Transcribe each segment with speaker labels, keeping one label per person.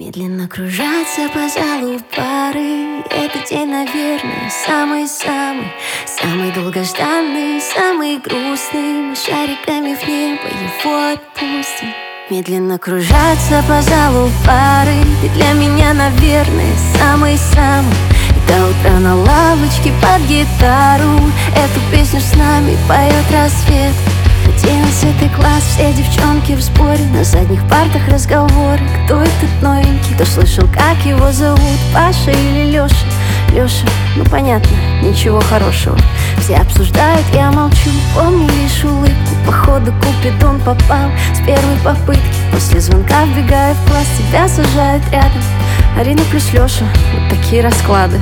Speaker 1: Медленно кружатся по залу пары. Этот день, наверное, самый-самый, самый долгожданный, самый грустный. Мы шариками в небо его отпустим. Медленно кружатся по залу пары. Ты для меня, наверное, самый-самый. И до утра на лавочке под гитару эту песню с нами поет рассвет. 11 класс, все девчонки в сборе. На задних партах разговоры. Кто этот новенький? Кто слышал, как его зовут? Паша или Леша? Леша, ну понятно, ничего хорошего. Все обсуждают, я молчу. Помню лишь улыбку. Походу Купидон попал с первой попытки. После звонка вбегаю в класс, тебя сажают рядом. Арина плюс Леша, вот такие расклады.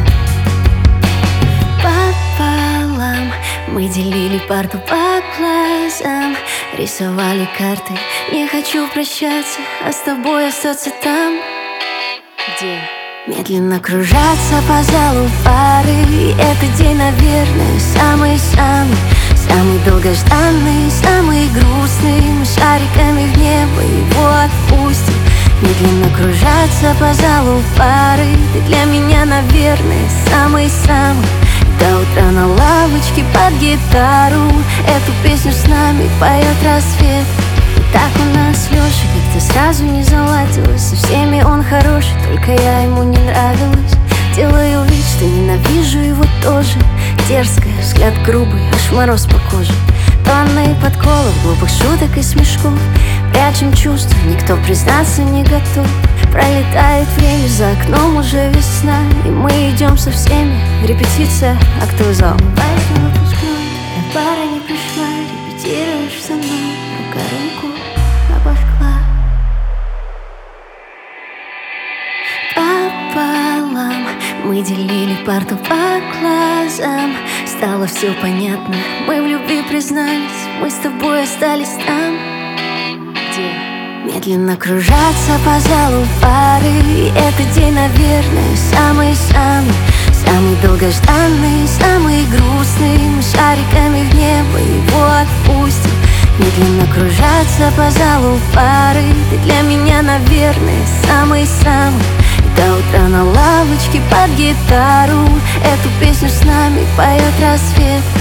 Speaker 1: Пополам мы делили парту по глазам, рисовали карты. Не хочу прощаться, а с тобой остаться там, где медленно кружатся по залу пары. И этот день, наверное, самый-самый, самый долгожданный, самый грустный. Мы шариками в небо его отпустим. Медленно кружатся по залу пары. Ты для меня, наверное, самый-самый. До утра на лавочке под гитару эту песню с нами поет рассвет. И так у нас с Лешей как-то сразу не заладилось. Со всеми он хороший, только я ему не нравилась. Делаю вид, что ненавижу его тоже. Дерзкая, взгляд грубый, аж мороз по коже. Тонны подколов, глупых шуток и смешков. Прячем чувства, никто признаться не готов. Пролетает время, за окном уже весна. И мы идем со всеми, репетиция, актовый зал. Поздно выпускной, твоя пара не пришла. Репетируешь со мной, рука руку обожгла. Пополам мы делили парту по глазам. Стало все понятно, мы в любви признались. Мы с тобой остались там, где медленно кружатся по залу пары. И этот день, наверное, самый-самый, самый долгожданный, самый грустный. Мы шариками в небо его отпустим. Медленно кружатся по залу пары. Ты для меня, наверное, самый-самый. До утра на лавочке под гитару эту песню с нами поет рассвет.